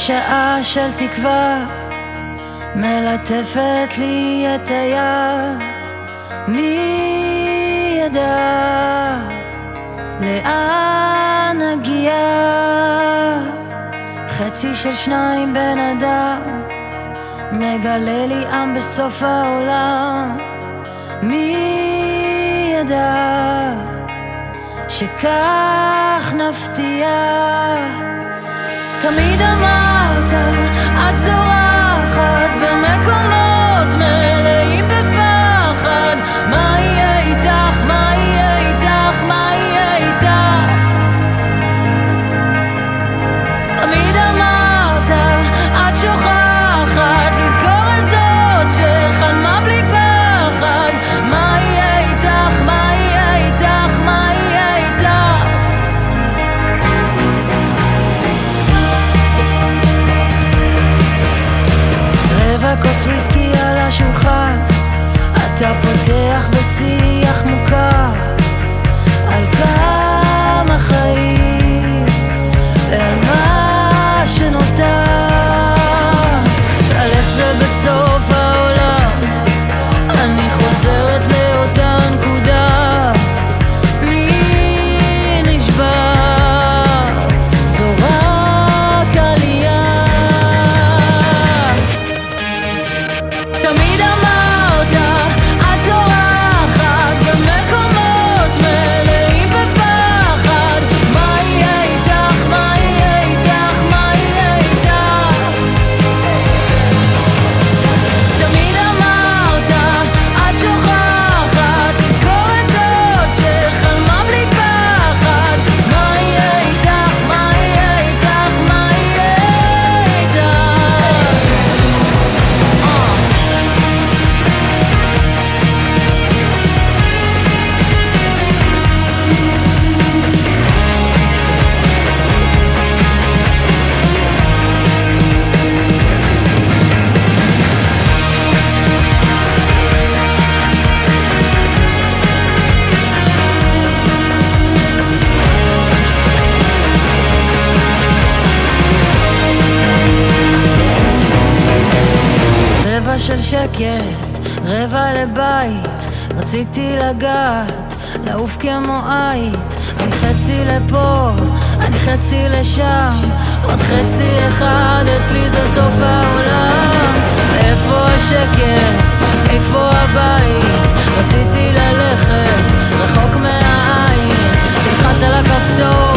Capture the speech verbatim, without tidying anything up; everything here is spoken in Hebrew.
שעה של תקווה מלטפת לי את היד, מי ידע לאן נגיע? חצי של שניים בן אדם מגלה לי עם בסוף העולם, מי ידע שכך נפתיע? תמיד אמרת את זורחת במקומות מלאים בפחד, מה יהיה איתך, מה יהיה איתך, מה יהיה איתך? תמיד אמרת את שוכחת לזכור את זאת שחלמה בלי פחד, מה יהיה איתך, מה יהיה איתך, מה יהיה איתך? רבע כוס וויסקי על השולחן, אתה פותח בשיח מוכר על כמה חיים ועל מה שנותר, על איך זה בסוף העולם. אני חוזרת לאותה נקודה, מי נשבר? זו רק עלייה. תמיד אמרת את זורחת במקומות מלאים בפחד, מה יהיה איתך, מה יהיה איתך, מה יהיה איתך? תמיד אמרת את שוכחת לזכור את זאת שחלמה בלי פחד, מה יהיה איתך, מה יהיה איתך, מה יהיה איתך? רבע של שקט, רבע לבית, רציתי לגעת, לעוף כמו עית, אני חצי לפה, אני חצי לשם, עוד חצי אחד, אצלי זה סוף העולם. איפה השקט, איפה הבית, רציתי ללכת רחוק מהעין, תלחץ על הכפתור